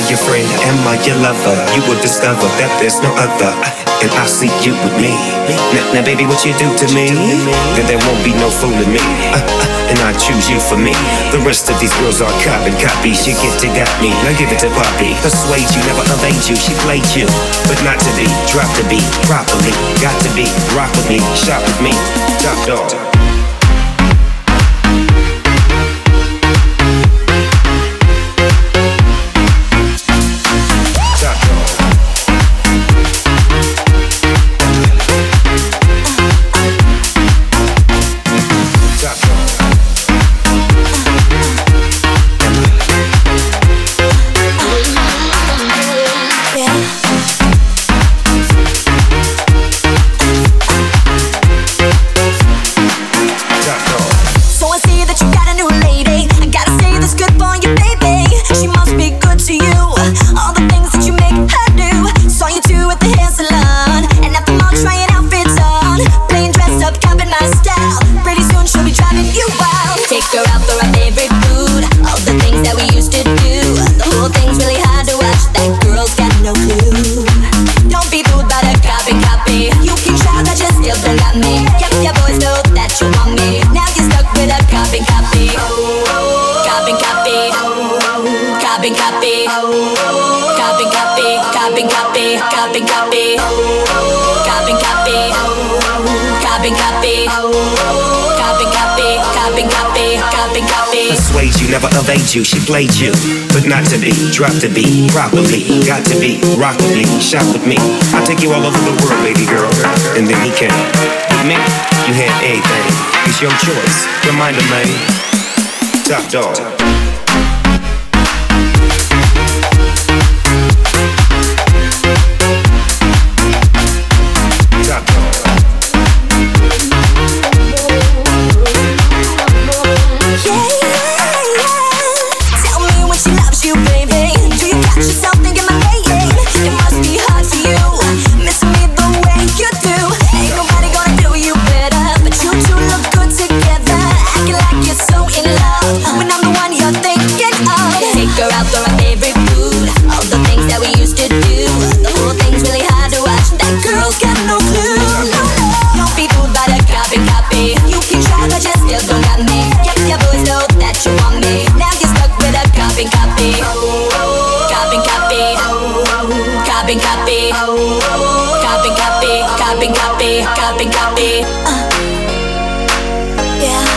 your friend? Am I your lover? You will discover that there's no other, and I see you with me. Now baby, what you do to me? Then there won't be no fooling me, and I choose you for me. The rest of these girls are carbon copies. You get to got me, now give it to Poppy. Persuade you, never evade you. She played you, but not to be. Drop the beat properly. Got to be, rock with me, shop with me. Top dog. Persuade you, never evade you. She played you, but not to be. Drop the beat properly. Got to be, rock with me, shop with me. I'll take you all over the world, baby girl. And then he came. With me, you had everything. It's your choice. Reminder, man. Top dog. Yeah.